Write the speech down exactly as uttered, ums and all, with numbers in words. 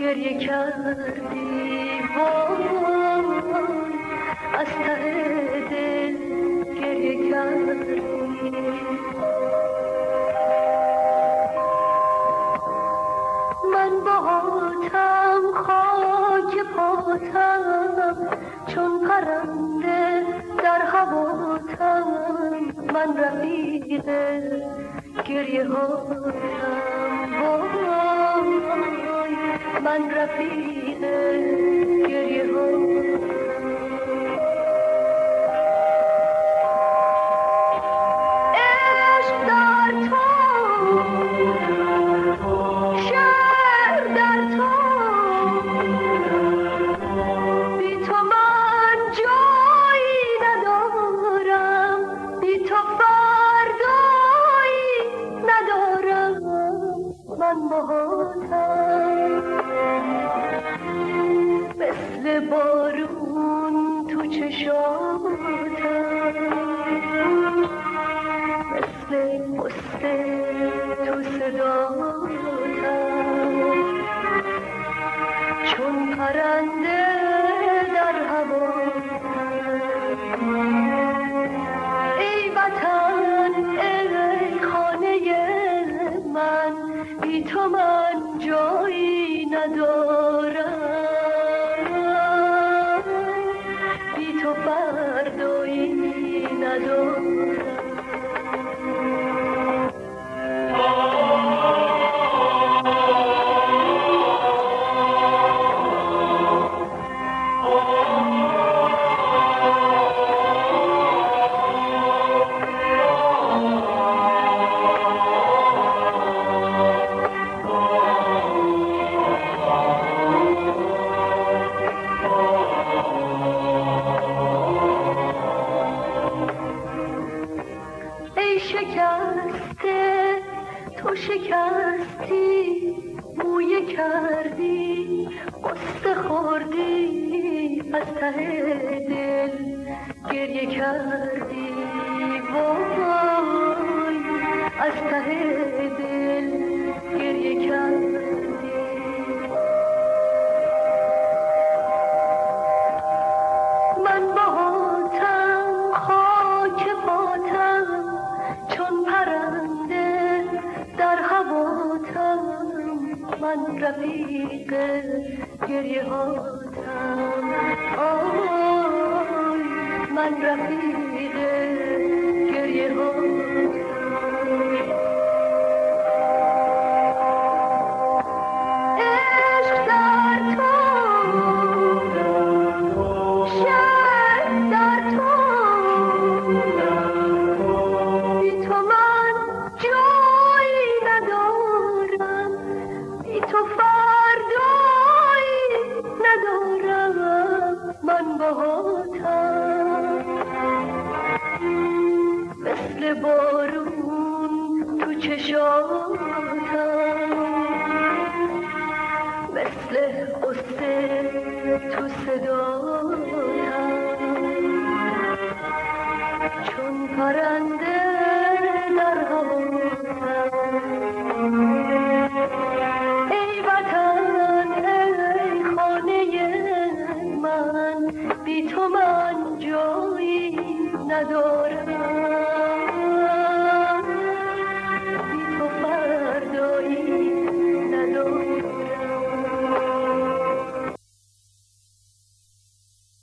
گریه کردی وای از ته دل گریه کردی من باهاتم خاک پاتم چون پرنده در هواتم من رفیق گریه هاتم وای من رفیق گریه هاتم مثل بارون تو چشاتم مثل قصه تو صداتم چون پرنده در هواتم ای وطن ای خانه من بی تو من جایی ندارم بی تو فردایی ندارم شکسته تو شکستی مویه کردی قصه خوردی از ته دل گریه کردی وای از ته دل گریه کردی من باهاتم خاک پاتم چون پرنده در هواتم من رفیق گریه هاتم آی من رفیق